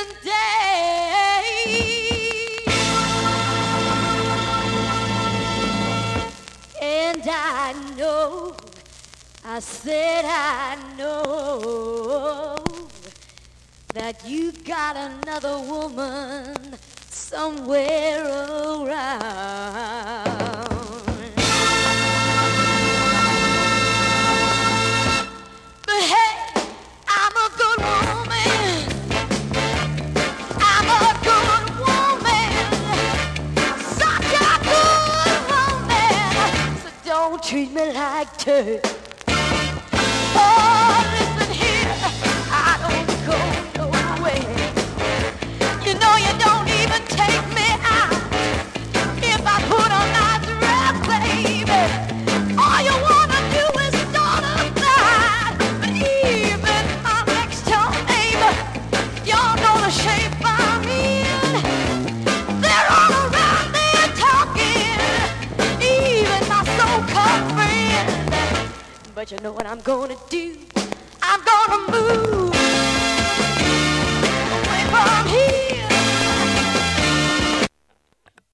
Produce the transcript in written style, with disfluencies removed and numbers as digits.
day. And I know, I said I know that you got another woman somewhere around. But hey, I'm a good woman. I'm a good woman. Such a good woman. So don't treat me like dirt. Oh, listen here, I don't go nowhere. You know you don't even take me out. If I put on my dress, baby, all you wanna do is start a fight. But even my next door neighbor, y'all know the shape I'm in. They're all around there talking, even my so-called friends. But you know what I'm gonna do? I'm gonna